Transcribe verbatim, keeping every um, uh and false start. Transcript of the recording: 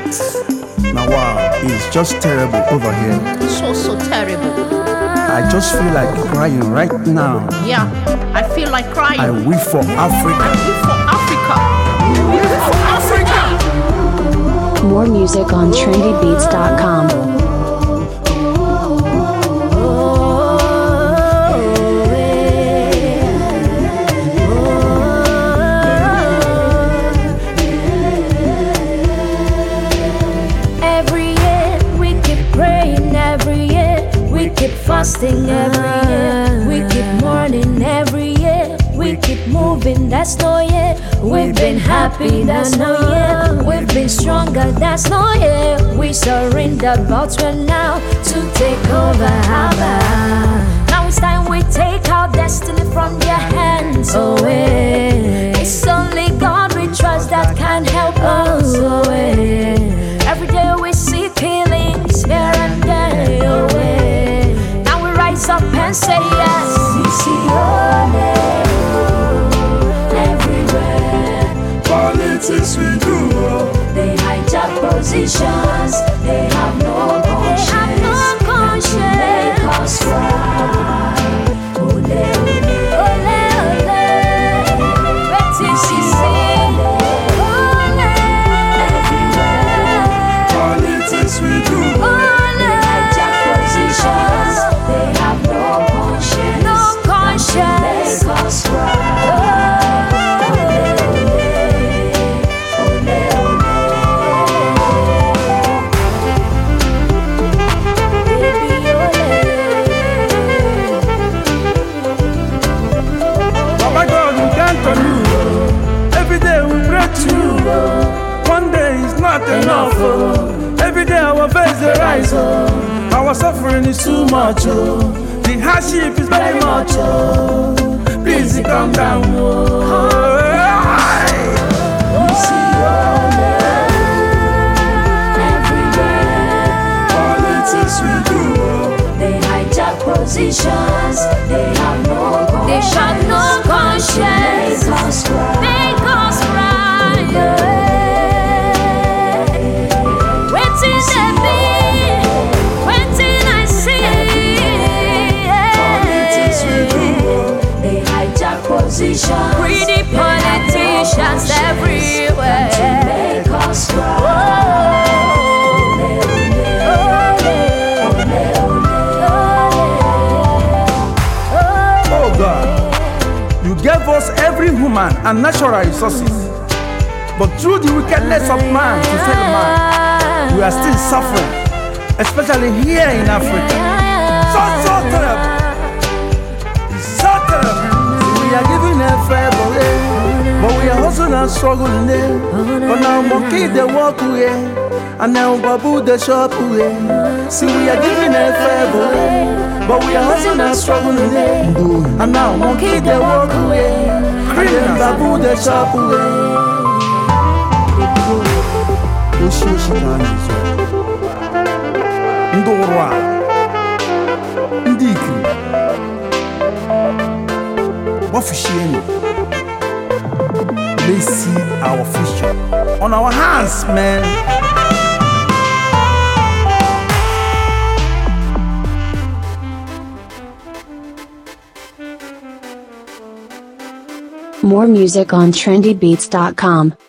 Now wow, it's just terrible over here. So, so terrible. I just feel like crying right now. Yeah, I feel like crying. I wish for Africa. I wish for Africa. I wish for Africa. More music on trendy beats dot com. Fasting every year, we keep mourning every year, we keep moving, that's no year. We've been happy, that's no year. We've been stronger, that's no year. We surrender, but we're now to take over. Now it's time we take our destiny from their hands away. It's only God we trust that can help us away. Every day we seek healings here and there away. Up and say yes. Sisione, everywhere. Politics we do. They hijack positions. They have no conscience. They have no conscience. They make us cry. Ole, ole, ole, ole. Betty Sisione, ole, everywhere. Politics we do. They hijack positions. They have no conscience, no conscience. Make us cry. Ole, ole, baby, Baba God, we count on you. Every day we pray to you. One day is not enough. Oh. Every day our face they rise. Oh. Our suffering is too much, oh. The hardship is very much, oh. Please calm down, oh. Everywhere. Politics we do. They hijack positions. They have no conscience. They have no conscience. Make us cry. Make us cry. Yeah. Waiting to be. Positions. Greedy politicians everywhere to make us cry. Oh God, you gave us every human and natural resources, but through the wickedness of man to save man, we are still suffering, especially here in Africa. So, so terrible. So terrible. We are giving a fair boy, but we are also not struggling there. But now monkey they walk away, and now babu they shop away. See, we are giving a fair boy, but we are also not struggling there. And now monkey they walk away, and babu they shop away. Ndorwa, Ndikri. Let's see our future on our hands, man. More music on trendy beats dot com.